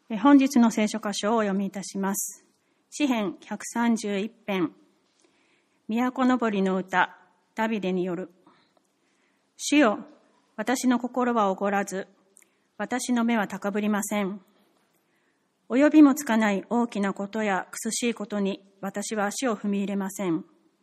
本日の聖書箇所をお読みいたします。詩編131編、都のぼりの歌、ダビデによる。主よ、私の心はおごらず、私の目は高ぶりません。及びもつかない大きなことや苦しいことに私は足を踏み入れません。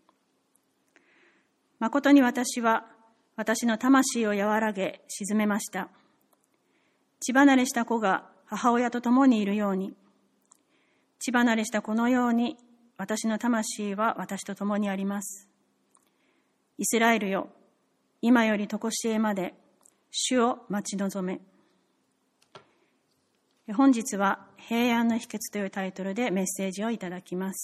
誠に私は私の魂を和らげ沈めました。血離れした子が母親と共にいるように、血離れした子のように私の魂は私と共にあります。イスラエルよ、今より常しえまで主を待ち望め。本日は平安の秘訣というタイトルでメッセージをいただきます。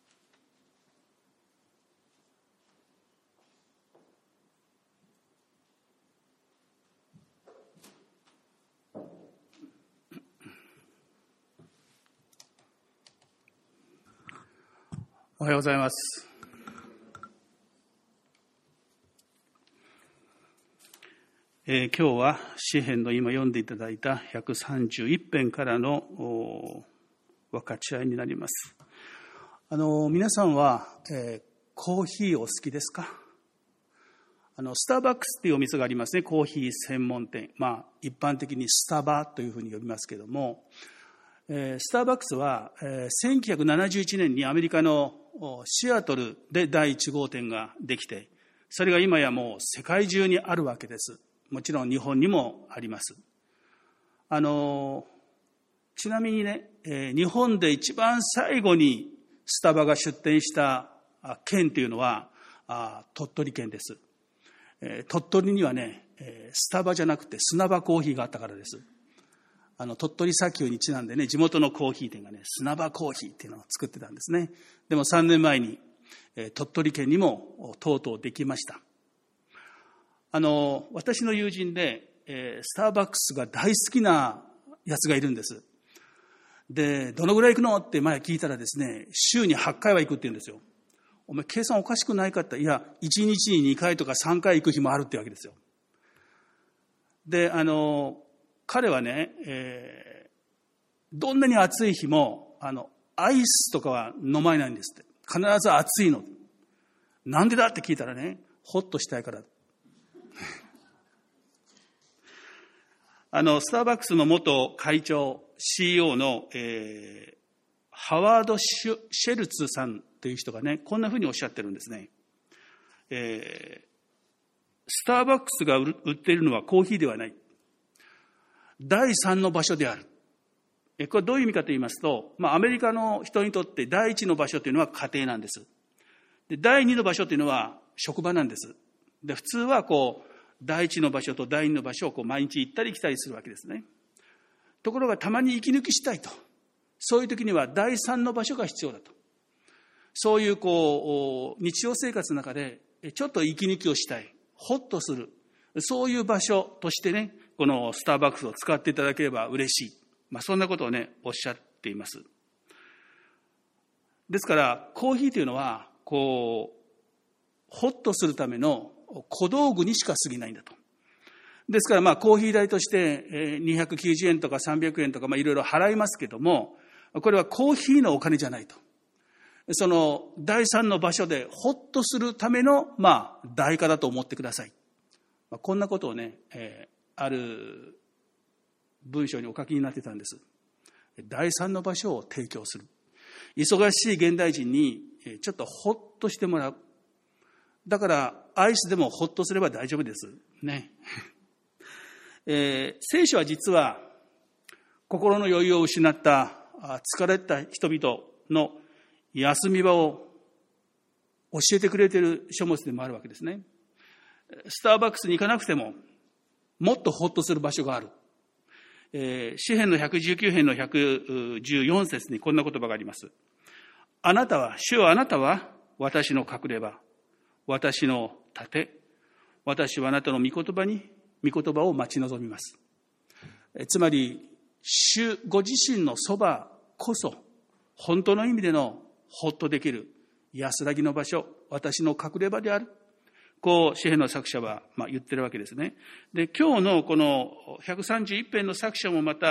おはようございます。今日は詩編の今読んでいただいた131編からの分かち合いになります。皆さんは、コーヒーお好きですか？スターバックスっていうお店がありますね。コーヒー専門店。一般的にスタバというふうに呼びますけども、スターバックスは、1971年にアメリカのシアトルで第1号店ができて、それが今やもう世界中にあるわけです。もちろん日本にもあります。ちなみにね、日本で一番最後にスタバが出店した県というのは鳥取県です。鳥取にはね、スタバじゃなくて砂場コーヒーがあったからです。鳥取砂丘にちなんでね、地元のコーヒー店がね、砂場コーヒーっていうのを作ってたんですね。でも3年前に鳥取県にもとうとうできました。私の友人で、スターバックスが大好きなやつがいるんです。で、どのぐらい行くのって前聞いたらですね、週に8回は行くって言うんですよ。お前計算おかしくないかって、いや、1日に2回とか3回行く日もあるってわけですよ。で、彼はね、どんなに暑い日も、アイスとかは飲まないんですって。必ず暑いの。なんでだって聞いたらね、ホッとしたいから。スターバックスの元会長、CEO の、ハワード・シェルツさんという人がね、こんなふうにおっしゃってるんですね。スターバックスが売っているのはコーヒーではない。第三の場所である。これどういう意味かと言いますと、アメリカの人にとって第一の場所というのは家庭なんです。で、第二の場所というのは職場なんです。で、普通は第一の場所と第二の場所を毎日行ったり来たりするわけですね。ところがたまに息抜きしたいと。そういう時には第三の場所が必要だと。そういう日常生活の中でちょっと息抜きをしたい。ホッとする。そういう場所としてね、このスターバックスを使っていただければ嬉しい。そんなことをね、おっしゃっています。ですから、コーヒーというのは、ホッとするための小道具にしか過ぎないんだと。ですから、コーヒー代として290円とか300円とか、いろいろ払いますけども、これはコーヒーのお金じゃないと。その第三の場所でホッとするための、代価だと思ってください。こんなことをね、ある文章にお書きになってたんです。第三の場所を提供する。忙しい現代人にちょっとホッとしてもらう。だからアイスでもホッとすれば大丈夫ですね。聖書は実は心の余裕を失った疲れた人々の休み場を教えてくれている書物でもあるわけですね。スターバックスに行かなくてももっとホッとする場所がある。詩編の119編の114節にこんな言葉があります。主よあなたは私の隠れ場、私の盾、私はあなたの御言葉を待ち望みます。つまり、主ご自身のそばこそ、本当の意味でのホッとできる安らぎの場所、私の隠れ場である。詩編の作者は言ってるわけですね。で、今日のこの131編の作者もまた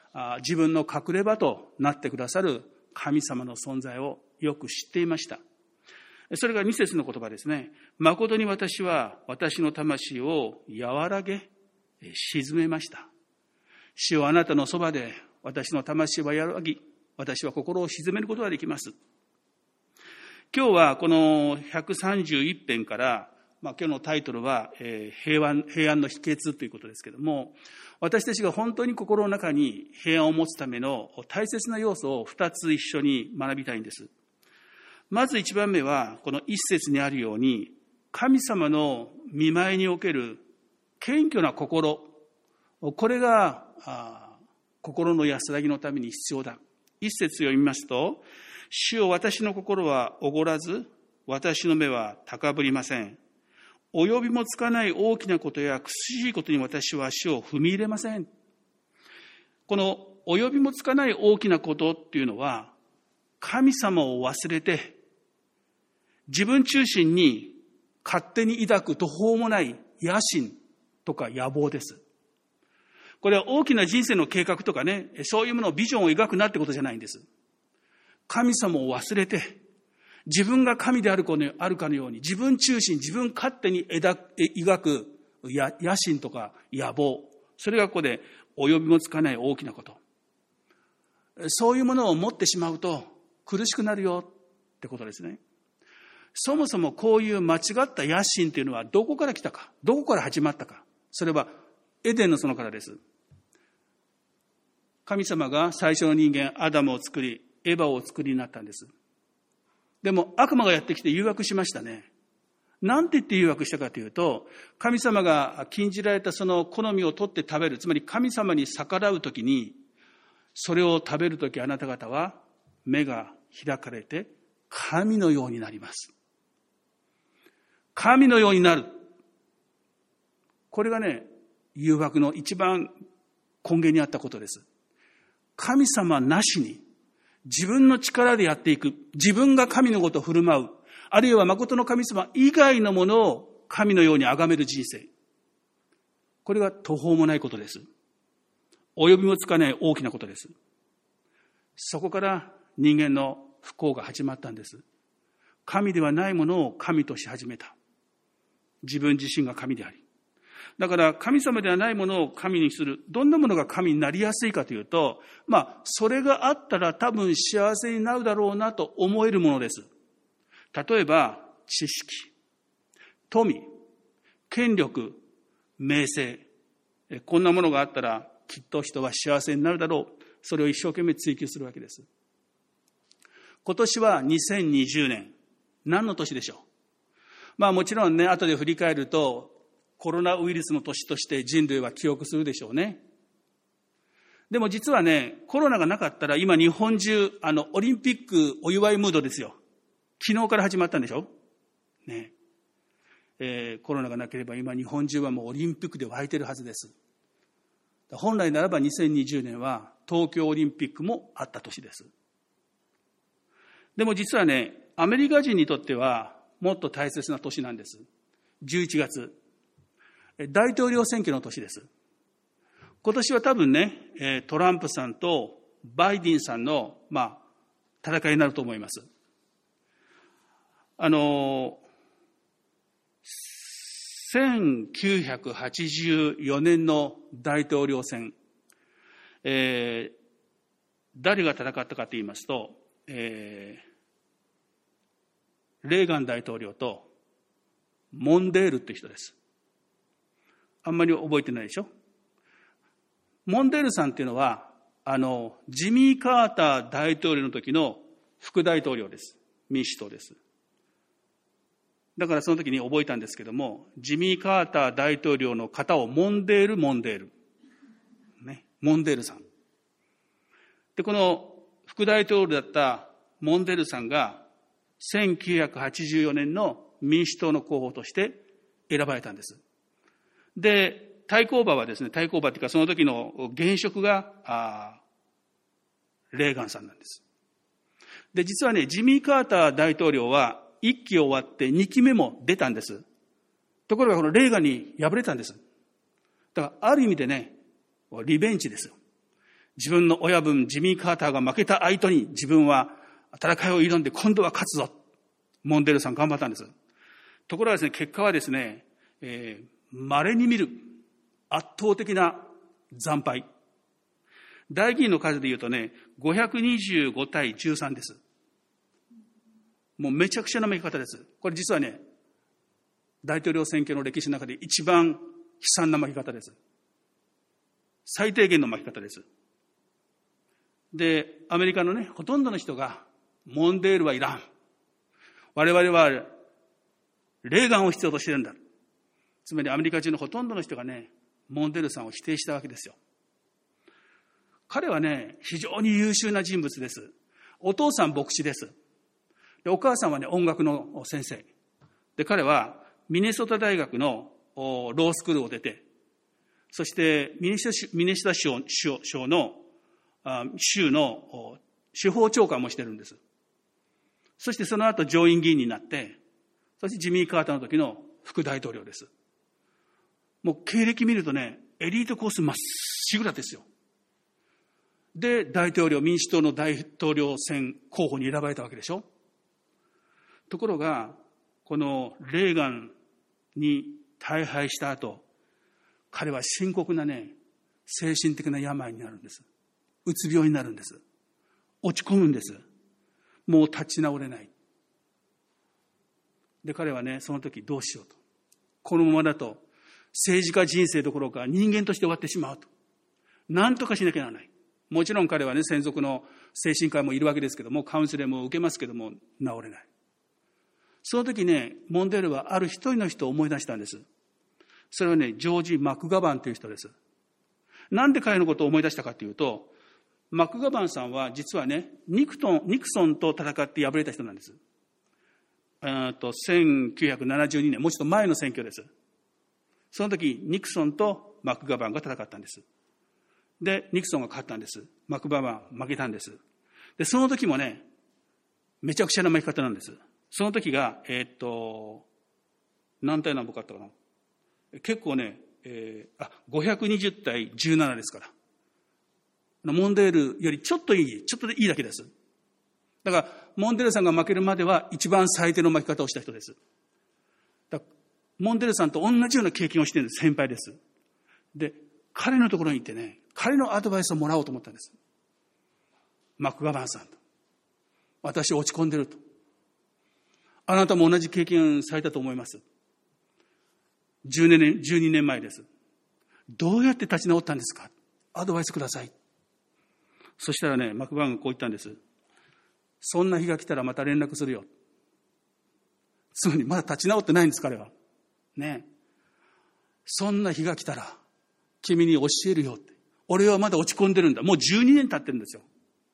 自分の隠れ場となってくださる神様の存在をよく知っていました。それが2節の言葉ですね。誠に私は私の魂を和らげ、沈めました。主よ、あなたのそばで私の魂は和らぎ、私は心を沈めることができます。今日はこの131編から、今日のタイトルは、平安の秘訣ということですけれども、私たちが本当に心の中に平安を持つための大切な要素を2つ一緒に学びたいんです。まず1番目は、この一節にあるように、神様の御前における謙虚な心、これが心の安らぎのために必要だ。一節読みますと、主よ、私の心はおごらず、私の目は高ぶりません。及びもつかない大きなことや苦しいことに私は主を踏み入れません。この及びもつかない大きなことっていうのは、神様を忘れて、自分中心に勝手に抱く途方もない野心とか野望です。これは大きな人生の計画とかね、そういうものをビジョンを描くなってことじゃないんです。神様を忘れて、自分が神であるかのように、自分中心、自分勝手に描く野心とか野望、それがここで及びもつかない大きなこと。そういうものを持ってしまうと苦しくなるよってことですね。そもそもこういう間違った野心というのはどこから来たか、どこから始まったか。それはエデンの園からです。神様が最初の人間アダムを作り、エヴァをお作りになったんです。でも悪魔がやってきて誘惑しましたね。なんて言って誘惑したかというと、神様が禁じられたその好みを取って食べる、つまり神様に逆らうときに、それを食べるときあなた方は目が開かれて神のようになります。神のようになる。これがね、誘惑の一番根源にあったことです。神様なしに自分の力でやっていく、自分が神のことを振る舞う、あるいは誠の神様以外のものを神のように崇める人生。これが途方もないことです。及びもつかない大きなことです。そこから人間の不幸が始まったんです。神ではないものを神とし始めた。自分自身が神であり。だから神様ではないものを神にする。どんなものが神になりやすいかというと、それがあったら多分幸せになるだろうなと思えるものです。例えば、知識、富、権力、名声。こんなものがあったらきっと人は幸せになるだろう。それを一生懸命追求するわけです。今年は2020年。何の年でしょう。もちろんね、後で振り返ると、コロナウイルスの年として人類は記憶するでしょうね。でも実はね、コロナがなかったら今日本中、オリンピックお祝いムードですよ。昨日から始まったんでしょね。コロナがなければ今日本中はもうオリンピックで湧いてるはずです。本来ならば2020年は東京オリンピックもあった年です。でも実はね、アメリカ人にとってはもっと大切な年なんです。11月。大統領選挙の年です。今年は多分ね、トランプさんとバイデンさんの、戦いになると思います。1984年の大統領選、誰が戦ったかと言いますと、レーガン大統領とモンデールって人です。あんまり覚えてないでしょ。モンデールさんっていうのは、ジミー・カーター大統領の時の副大統領です。民主党です。だからその時に覚えたんですけども、ジミー・カーター大統領の方をモンデール。ね、モンデールさん。で、この副大統領だったモンデールさんが、1984年の民主党の候補として選ばれたんです。で、対抗馬っていうかその時の現職がレーガンさんなんです。で、実はね、ジミー・カーター大統領は1期終わって2期目も出たんです。ところがこのレーガンに敗れたんです。だからある意味でね、リベンジですよ。 自分の親分ジミー・カーターが負けた相手に自分は戦いを挑んで今度は勝つぞ。モンデールさん頑張ったんです。ところがですね、結果はですね、稀に見る圧倒的な惨敗。代議員の数で言うとね、525対13です。もうめちゃくちゃな負け方です。これ実はね、大統領選挙の歴史の中で一番悲惨な負け方です。最低限の負け方です。で、アメリカのね、ほとんどの人が、モンデールはいらん。我々は、レーガンを必要としてるんだ。つまりアメリカ人のほとんどの人がね、モンデールさんを否定したわけですよ。彼はね、非常に優秀な人物です。お父さん牧師です。で、お母さんはね、音楽の先生。で、彼はミネソタ大学のロースクールを出て、そしてミネソタ州の州の司法長官もしてるんです。そしてその後上院議員になって、そしてジミー・カーターの時の副大統領です。もう経歴見るとね、エリートコースまっしぐらですよ。で、民主党の大統領選候補に選ばれたわけでしょ。ところが、このレーガンに大敗した後、彼は深刻なね、精神的な病になるんです。うつ病になるんです。落ち込むんです。もう立ち直れない。で、彼はね、その時どうしようと。このままだと政治家人生どころか人間として終わってしまうと。何とかしなきゃならない。もちろん彼はね、専属の精神科医もいるわけですけども、カウンセリングも受けますけども、治れない。その時ね、モンデールはある一人の人を思い出したんです。それはね、ジョージ・マクガバンという人です。なんで彼のことを思い出したかというと、マクガバンさんは実はね、ニクソンと戦って敗れた人なんです。1972年、もうちょっと前の選挙です。その時、ニクソンとマクガバンが戦ったんです。で、ニクソンが勝ったんです。マクガバン負けたんです。で、その時もね、めちゃくちゃな負け方なんです。その時が、何対何歩かあったかな。結構ね、520対17ですから。モンデールよりちょっといいだけです。だから、モンデールさんが負けるまでは一番最低の負け方をした人です。だからモンデールさんと同じような経験をしている先輩です。で、彼のところに行ってね、彼のアドバイスをもらおうと思ったんです。マクガバンさんと。私落ち込んでると。あなたも同じ経験されたと思います。12年前です。どうやって立ち直ったんですか？アドバイスください。そしたらね、マクガバンがこう言ったんです。そんな日が来たらまた連絡するよ。つまりまだ立ち直ってないんです、彼は。ね。そんな日が来たら君に教えるよって。俺はまだ落ち込んでるんだ。もう12年経ってるんですよ。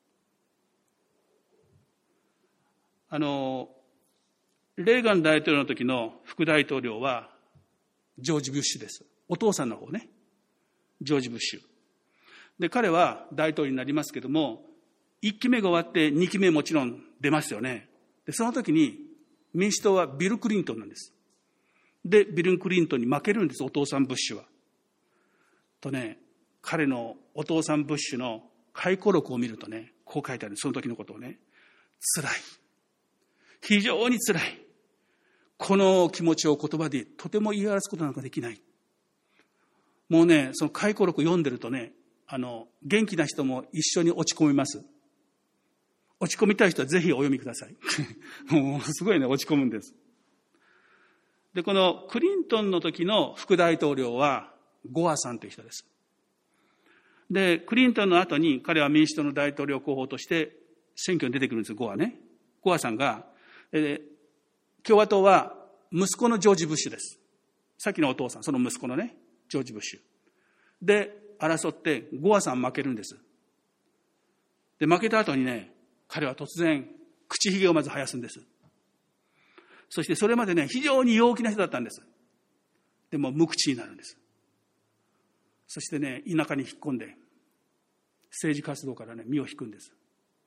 レーガン大統領の時の副大統領はジョージ・ブッシュです。お父さんの方ね。ジョージ・ブッシュ。で、彼は大統領になりますけども、1期目が終わって2期目もちろん出ますよね。で、その時に民主党はビル・クリントンなんです。で、ビル・クリントンに負けるんです、お父さんブッシュは。とね、彼のお父さんブッシュの回顧録を見るとね、こう書いてある、その時のことをね、辛い。非常に辛い。この気持ちを言葉でとても言い表すことなんかできない。もうね、その回顧録読んでるとね、元気な人も一緒に落ち込みます。落ち込みたい人はぜひお読みください。もうすごいね、落ち込むんです。で、このクリントンの時の副大統領はゴアさんという人です。で、クリントンの後に彼は民主党の大統領候補として選挙に出てくるんですよ、ゴアね。ゴアさんが、共和党は息子のジョージ・ブッシュです。さっきのお父さん、その息子のね、ジョージ・ブッシュ。で、争ってゴアさん負けるんです。で、負けた後にね、彼は突然、口ひげをまず生やすんです。そしてそれまでね、非常に陽気な人だったんです。でも無口になるんです。そしてね、田舎に引っ込んで、政治活動からね、身を引くんです。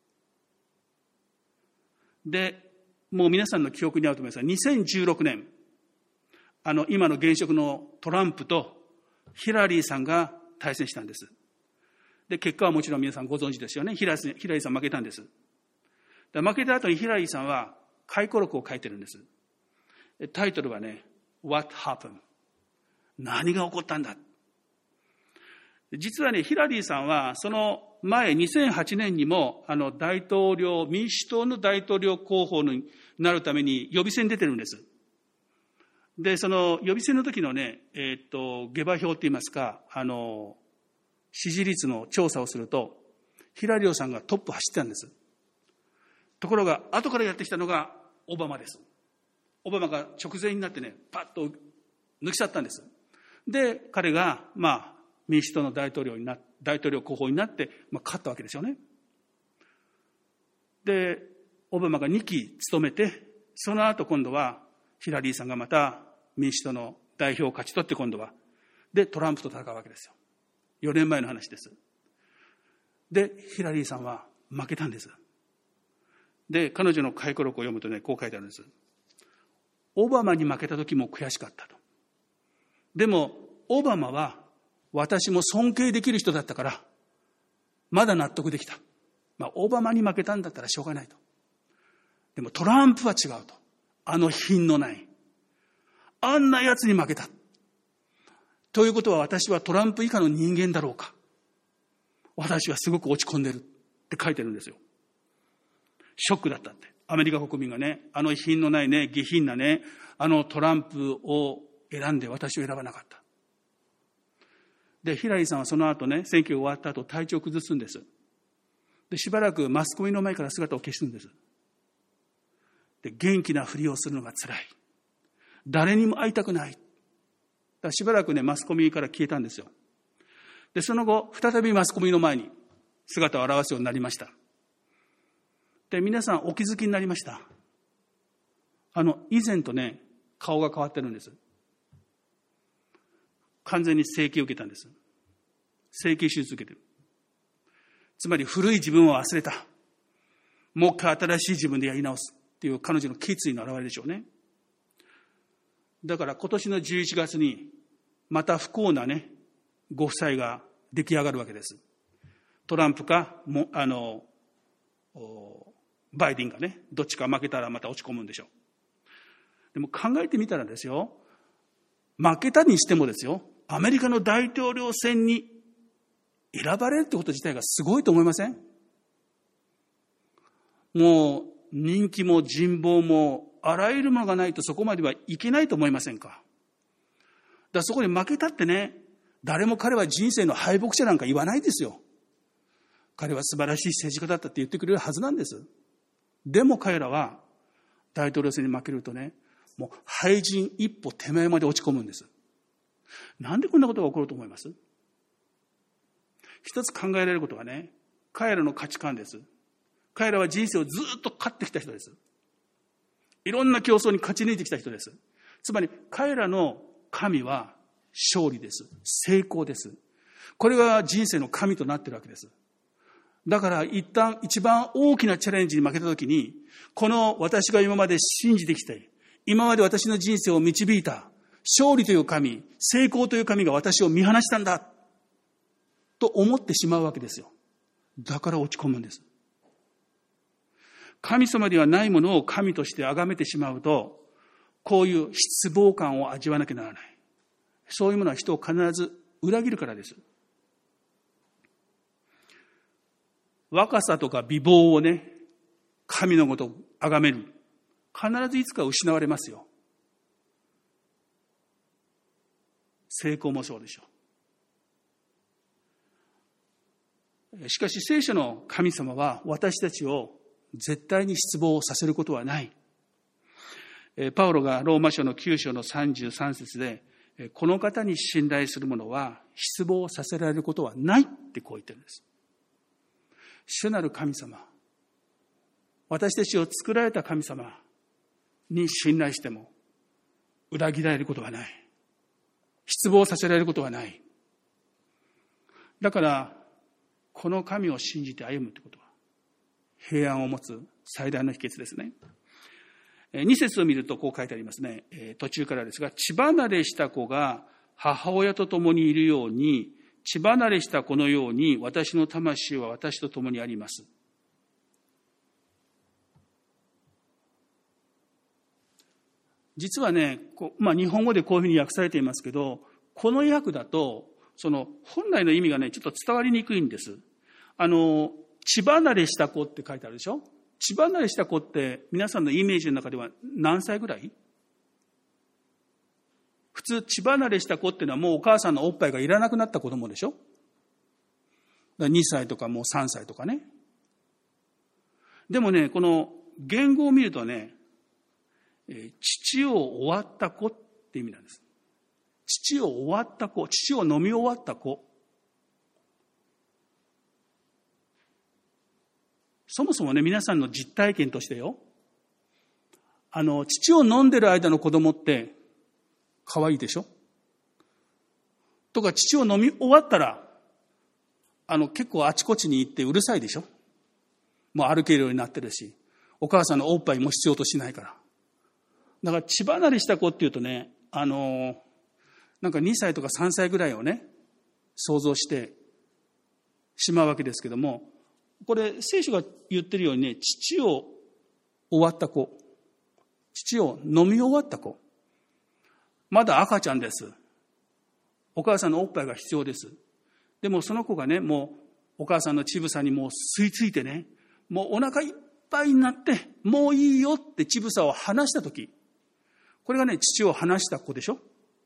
で、もう皆さんの記憶にあると思いますが、2016年、今の現職のトランプとヒラリーさんが対戦したんです。 で、結果はもちろん皆さんご存知ですよね。ヒラリーさん負けたんです。で、負けた後にヒラリーさんは回顧録を書いてるんです。タイトルはね、What Happened? 何が起こったんだ。実はね、ヒラリーさんはその前2008年にも民主党の大統領候補になるために予備選に出てるんです。で、その予備選の時のね、下馬評って言いますか、支持率の調査をすると、ヒラリーさんがトップ走ってたんです。ところが、後からやってきたのがオバマです。オバマが直前になってね、パッと抜き去ったんです。で、彼が、民主党の大統領候補になって、勝ったわけですよね。で、オバマが2期務めて、その後今度はヒラリーさんがまた民主党の代表を勝ち取って今度は、で、トランプと戦うわけですよ。4年前の話です。で、ヒラリーさんは負けたんです。で、彼女の回顧録を読むとね、こう書いてあるんです。オバマに負けた時も悔しかったと。でも、オバマは私も尊敬できる人だったから、まだ納得できた。オバマに負けたんだったらしょうがないと。でもトランプは違うと。品のない。あんな奴に負けた。ということは私はトランプ以下の人間だろうか。私はすごく落ち込んでるって書いてるんですよ。ショックだったって。アメリカ国民がね、品のないね、下品なね、トランプを選んで私を選ばなかった。で、ヒラリーさんはその後ね、選挙が終わった後体調を崩すんです。で、しばらくマスコミの前から姿を消すんです。で、元気なふりをするのが辛い。誰にも会いたくない。だからしばらくね、マスコミから消えたんですよ。で、その後、再びマスコミの前に姿を現すようになりました。で、皆さんお気づきになりました。以前とね、顔が変わってるんです。完全に整形を受けたんです。整形手術を受けてる。つまり古い自分を忘れた。もう一回新しい自分でやり直すっていう彼女の決意の表れでしょうね。だから今年の11月にまた不幸なね、ご夫妻が出来上がるわけです。トランプかバイデンがね、どっちか負けたらまた落ち込むんでしょう。でも考えてみたらですよ、負けたにしてもですよ、アメリカの大統領選に選ばれるってこと自体がすごいと思いません？もう人気も人望もあらゆるものがないとそこまではいけないと思いませんか？だからそこに負けたってね、誰も彼は人生の敗北者なんか言わないですよ。彼は素晴らしい政治家だったって言ってくれるはずなんです。でも彼らは大統領選に負けるとね、もう敗人一歩手前まで落ち込むんです。なんでこんなことが起こると思います？一つ考えられることはね、彼らの価値観です。彼らは人生をずっと勝ってきた人です。いろんな競争に勝ち抜いてきた人です。つまり彼らの神は勝利です。成功です。これが人生の神となっているわけです。だから一番大きなチャレンジに負けたときに、この私が今まで信じてきて、今まで私の人生を導いた勝利という神、成功という神が私を見放したんだと思ってしまうわけですよ。だから落ち込むんです。神様ではないものを神として崇めてしまうと、こういう失望感を味わわなきゃならない。そういうものは人を必ず裏切るからです。若さとか美貌をね、神のことを崇める。必ずいつか失われますよ。成功もそうでしょう。しかし聖書の神様は私たちを絶対に失望させることはない。パウロがローマ書の9章の33節で、この方に信頼する者は失望させられることはないってこう言ってるんです。主なる神様、私たちを作られた神様に信頼しても裏切られることはない。失望させられることはない。だからこの神を信じて歩むということは平安を持つ最大の秘訣ですね。2節を見るとこう書いてありますね。途中からですが、血離れした子が母親と共にいるように血離れした子のように私の魂は私と共にあります。実はね、日本語でこういうふうに訳されていますけど、この訳だと、その本来の意味がね、ちょっと伝わりにくいんです。血離れした子って書いてあるでしょ。血離れした子って皆さんのイメージの中では何歳ぐらい？普通、血離れした子っていうのはもうお母さんのおっぱいがいらなくなった子供でしょ。2歳とかもう3歳とかね。でもね、この言語を見るとね、乳を終わった子って意味なんです。乳を終わった子、乳を飲み終わった子。そもそもね、皆さんの実体験としてよ、乳を飲んでる間の子供って可愛いでしょ？とか、乳を飲み終わったら、結構あちこちに行ってうるさいでしょ？もう歩けるようになってるし、お母さんのおっぱいも必要としないから。だから血離れした子っていうとね、なんか2歳とか3歳ぐらいをね、想像してしまうわけですけども、これ聖書が言ってるようにね、乳を終わった子、乳を飲み終わった子、まだ赤ちゃんです。お母さんのおっぱいが必要です。でもその子がね、もうお母さんの乳房にもう吸い付いてね、もうお腹いっぱいになって、もういいよって乳房を離したとき、これがね、乳を離した子でしょ。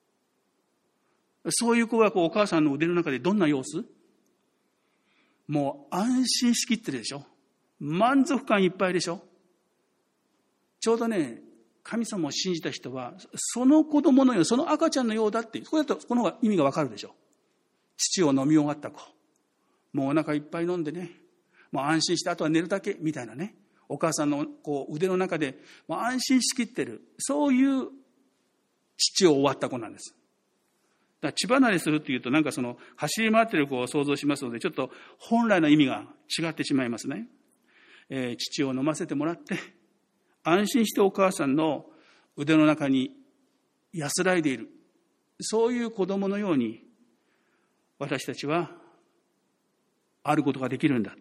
そういう子がお母さんの腕の中でどんな様子？もう安心しきってるでしょ。満足感いっぱいでしょ。ちょうどね、神様を信じた人は、その子供のよう、その赤ちゃんのようだって、これだとこの方が意味がわかるでしょ。乳を飲み終わった子。もうお腹いっぱい飲んでね、もう安心してあとは寝るだけみたいなね。お母さんの腕の中でもう安心しきってる。そういう乳を終わった子なんです。だから血離れするっていうとなんかその走り回ってる子を想像しますので、ちょっと本来の意味が違ってしまいますね。乳を飲ませてもらって、安心してお母さんの腕の中に安らいでいる。そういう子供のように私たちはあることができるんだ。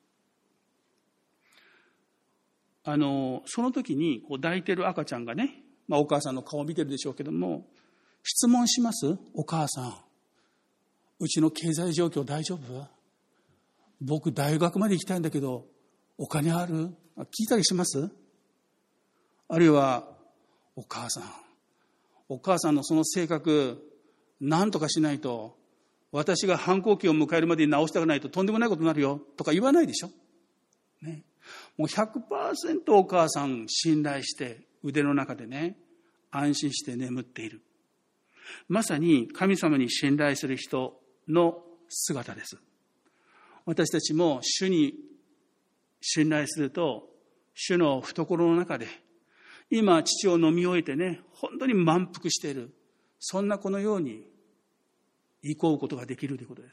その時に抱いてる赤ちゃんがね、お母さんの顔を見てるでしょうけども、質問します？お母さん、うちの経済状況大丈夫？僕大学まで行きたいんだけど、お金ある？聞いたりします？あるいは、お母さんのその性格、何とかしないと、私が反抗期を迎えるまでに直してあげないととんでもないことになるよ、とか言わないでしょ。ね。もう 100% お母さん信頼して腕の中でね、安心して眠っている。まさに神様に信頼する人の姿です。私たちも主に信頼すると、主の懐の中で、今父を飲み終えてね、本当に満腹している。そんな子のように憩うことができるということです。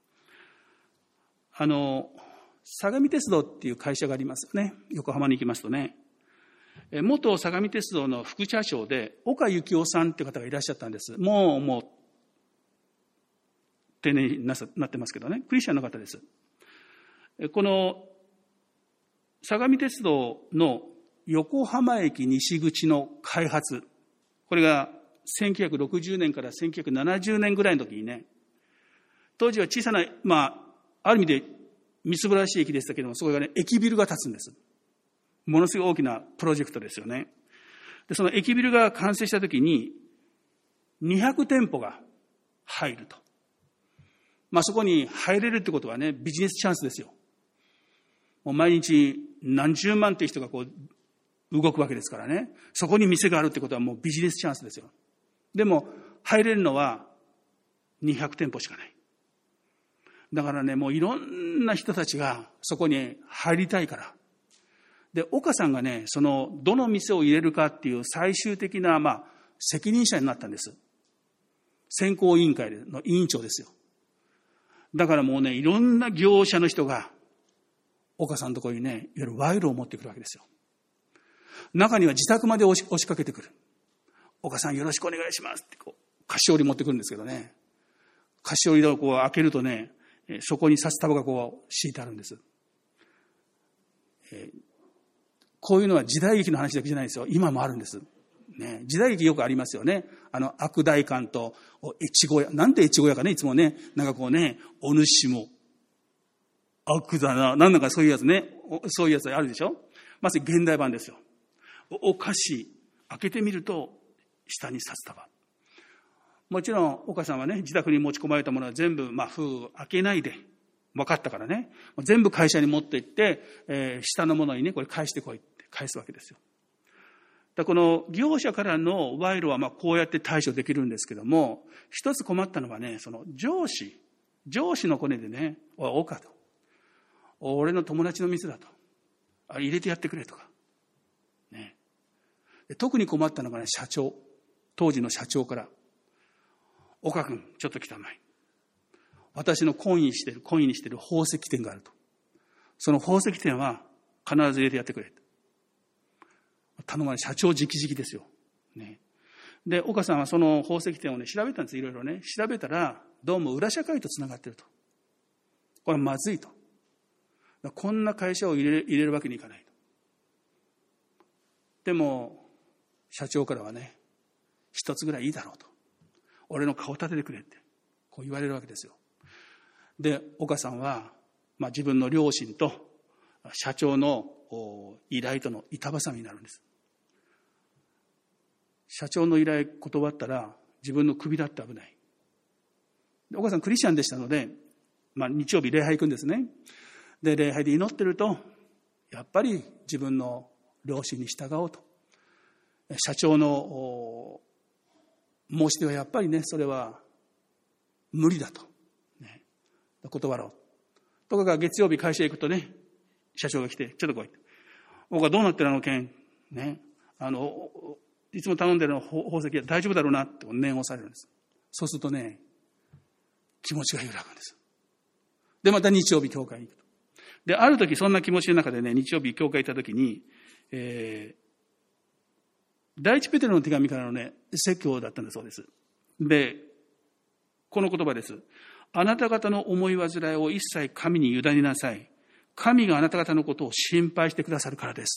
相模鉄道っていう会社がありますよね。横浜に行きますとね。元相模鉄道の副社長で岡幸夫さんっていう方がいらっしゃったんです。もう定年になってますけどね。クリスチャンの方です。この相模鉄道の横浜駅西口の開発、これが1960年から1970年ぐらいの時にね、当時は小さな、ある意味でみすぼらしい駅でしたけども、そこがね、駅ビルが建つんです。ものすごい大きなプロジェクトですよね。で、その駅ビルが完成した時に、200店舗が入ると。そこに入れるってことはね、ビジネスチャンスですよ。もう毎日何十万という人が動くわけですからね。そこに店があるってことはもうビジネスチャンスですよ。でも、入れるのは200店舗しかない。だからね、もういろんな人たちがそこに入りたいから。で、岡さんがね、どの店を入れるかっていう最終的な、責任者になったんです。選考委員会の委員長ですよ。だからもうね、いろんな業者の人が、岡さんのところにね、いわゆる賄賂を持ってくるわけですよ。中には自宅まで押しかけてくる。岡さんよろしくお願いしますって菓子折り持ってくるんですけどね。 菓子折りをこう開けるとね、そこに札束がこう敷いてあるんです。こういうのは時代劇の話だけじゃないですよ。今もあるんです。ね、時代劇よくありますよね。悪代官と越後屋。なんで越後屋かね、いつもね、なんかこうね、お主も悪だな。なんだかそういうやつね。そういうやつあるでしょ。まさに現代版ですよ。お菓子、開けてみると、下に札束。もちろん、岡さんはね、自宅に持ち込まれたものは全部、封開けないで、分かったからね、全部会社に持って行って、下のものにね、これ返してこいって返すわけですよ。この業者からの賄賂はこうやって対処できるんですけども、一つ困ったのはね、その上司のコネでね、おかと、俺の友達の店だと、入れてやってくれとか、ね。特に困ったのがね、当時の社長から、岡君、ちょっと来たまえ。私の懇意にしている宝石店があると。その宝石店は必ず入れてやってくれ。頼まれ、社長直々ですよ。ね。で、岡さんはその宝石店をね、調べたんです。いろいろね。調べたら、どうも裏社会とつながっていると。これはまずいと。こんな会社を入れるわけにいかないと。でも、社長からはね、一つぐらいいいだろうと。俺の顔立ててくれって、こう言われるわけですよ。で、岡さんは、自分の両親と社長の依頼との板挟みになるんです。社長の依頼断ったら自分の首だって危ない。で、岡さんクリスチャンでしたので、日曜日礼拝行くんですね。で、礼拝で祈ってると、やっぱり自分の両親に従おうと。社長の申し出はやっぱりね、それは無理だと。ね、断ろう。ところが月曜日会社へ行くとね、社長が来て、ちょっと来い。僕はどうなってる件、ね、いつも頼んでる宝石は大丈夫だろうなって念をされるんです。そうするとね、気持ちが揺らぐんです。で、また日曜日教会に行くと。で、ある時そんな気持ちの中でね、日曜日教会行った時に、第一ペテロの手紙からのね、説教だったんだそうです。で、この言葉です。あなた方の思い煩いを一切神に委ねなさい。神があなた方のことを心配してくださるからです。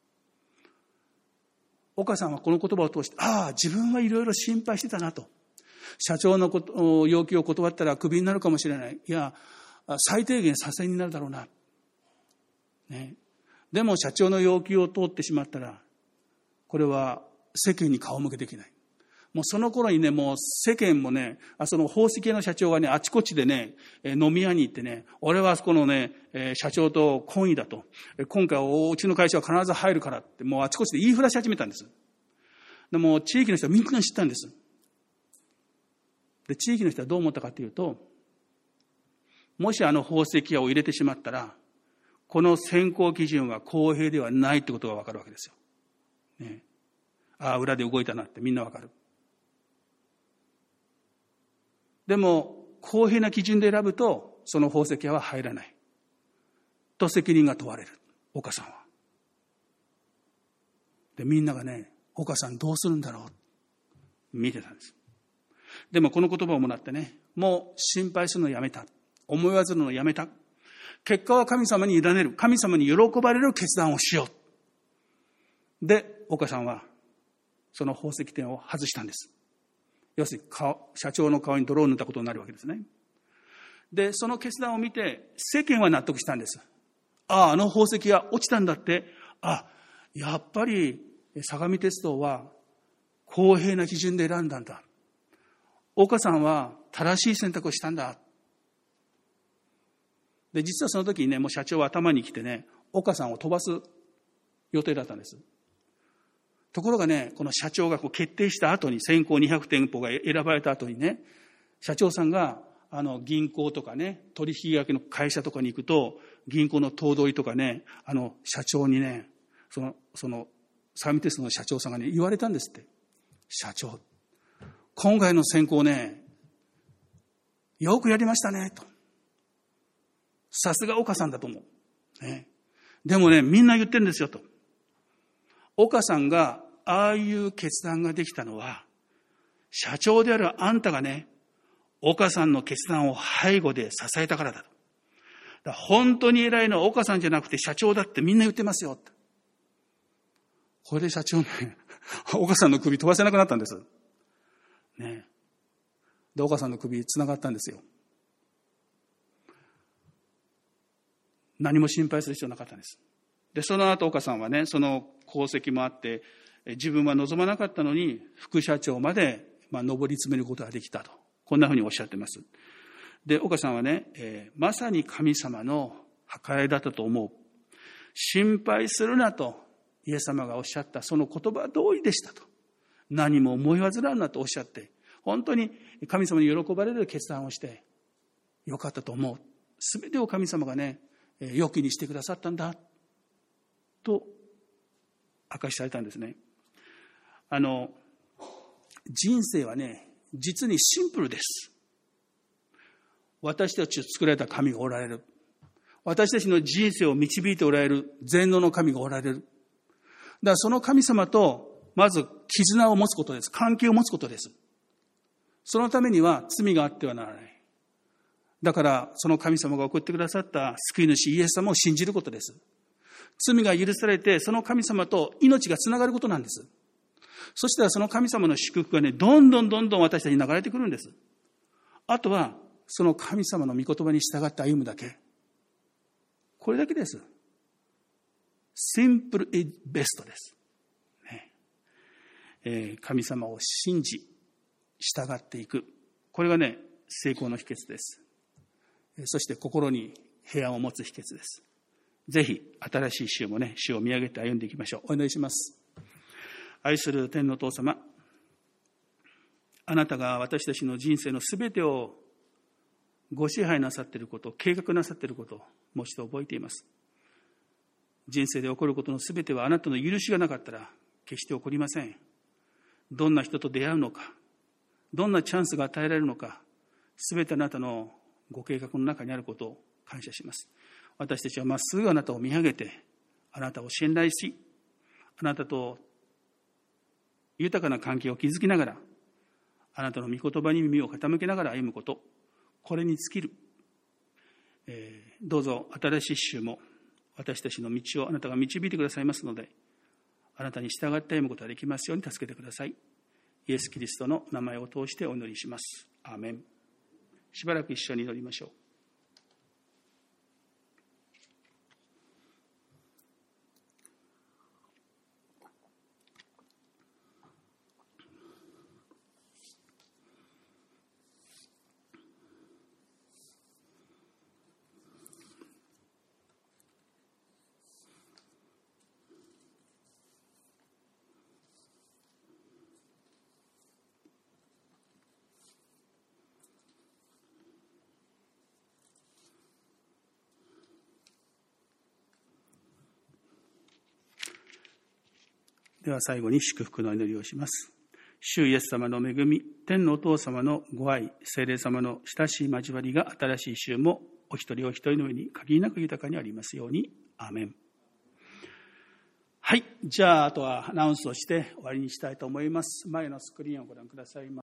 岡さんはこの言葉を通して、自分はいろいろ心配してたなと。社長の要求を断ったらクビになるかもしれない。いや、最低限左遷になるだろうな。ね。でも社長の要求を通ってしまったら、これは世間に顔向けできない。もうその頃にね、もう世間もね、その宝石屋の社長がね、あちこちでね、飲み屋に行ってね、俺はこのね、社長と懇意だと。今回うちの会社は必ず入るからって、もうあちこちで言いふらし始めたんです。でも地域の人はみんな知ったんです。で、地域の人はどう思ったかというと、もし宝石屋を入れてしまったら、この選考基準は公平ではないってことがわかるわけですよ。ね、裏で動いたなってみんなわかる。でも公平な基準で選ぶとその宝石屋は入らないと責任が問われる。岡さんは。で、みんながね、岡さんどうするんだろう見てたんです。でもこの言葉をもらってね、もう心配するのをやめた。思い煩うのをやめた。結果は神様に委ねる。神様に喜ばれる決断をしよう。で、岡さんはその宝石店を外したんです。要するに社長の顔に泥を塗ったことになるわけですね。で、その決断を見て世間は納得したんです。あの宝石が落ちたんだって。やっぱり相模鉄道は公平な基準で選んだんだ。岡さんは正しい選択をしたんだ。で、実はその時にね、もう社長は頭に来てね、岡さんを飛ばす予定だったんです。ところがね、この社長が決定した後に、先行200店舗が選ばれた後にね、社長さんが銀行とかね、取引先の会社とかに行くと、銀行の頭取とかね、社長にね、その相模鉄道の社長さんがね、言われたんですって。社長、今回の選考ね、よくやりましたね、と。さすが岡さんだと思う。ね、でもね、みんな言ってるんですよ、と。岡さんがああいう決断ができたのは、社長であるあんたがね、 岡さんの決断を背後で支えたからだと。本当に偉いのは岡さんじゃなくて社長だってみんな言ってますよ。これで社長ね、岡さんの首飛ばせなくなったんです。ね。で、岡さんの首つながったんですよ。何も心配する必要なかったんです。で、その後岡さんはね、その功績もあって、自分は望まなかったのに副社長まで上り詰めることができたと。こんなふうにおっしゃってます。で、岡さんはね、まさに神様の計らいだったと思う。心配するなとイエス様がおっしゃったその言葉通りでしたと。何も思い煩うなとおっしゃって、本当に神様に喜ばれる決断をしてよかったと思う。すべてを神様がね、良きにしてくださったんだと明かしされたんですね。人生はね、実にシンプルです。私たちを作られた神がおられる。私たちの人生を導いておられる全能の神がおられる。だからその神様とまず絆を持つことです。関係を持つことです。そのためには罪があってはならない。だからその神様が送ってくださった救い主イエス様を信じることです。罪が許されてその神様と命がつながることなんです。そしたらその神様の祝福がね、どんどん私たちに流れてくるんです。あとはその神様の御言葉に従って歩むだけ。これだけです。シンプルイズベストです。ね。神様を信じ、従っていく。これがね、成功の秘訣です。そして心に平安を持つ秘訣です。ぜひ新しい週もね、主を見上げて歩んでいきましょう。お祈りします。愛する天のお父様、あなたが私たちの人生のすべてをご支配なさっていること、計画なさっていることをもう一度覚えています。人生で起こることのすべてはあなたの許しがなかったら決して起こりません。どんな人と出会うのか、どんなチャンスが与えられるのか、すべてあなたのご計画の中にあることを感謝します。私たちはまっすぐあなたを見上げて、あなたを信頼し、あなたと豊かな関係を築きながら、あなたの御言葉に耳を傾けながら歩むこと、これに尽きる。どうぞ新しい週も私たちの道をあなたが導いてくださいますので、あなたに従って歩むことができますように助けてください。イエス・キリストの名前を通してお祈りします。アーメン。しばらく一緒に祈りましょう。では最後に祝福の祈りをします。主イエス様の恵み、天のお父様のご愛、聖霊様の親しい交わりが新しい週もお一人お一人の上に限りなく豊かにありますように。アーメン。はい。じゃあ、あとはアナウンスをして終わりにしたいと思います。前のスクリーンをご覧ください。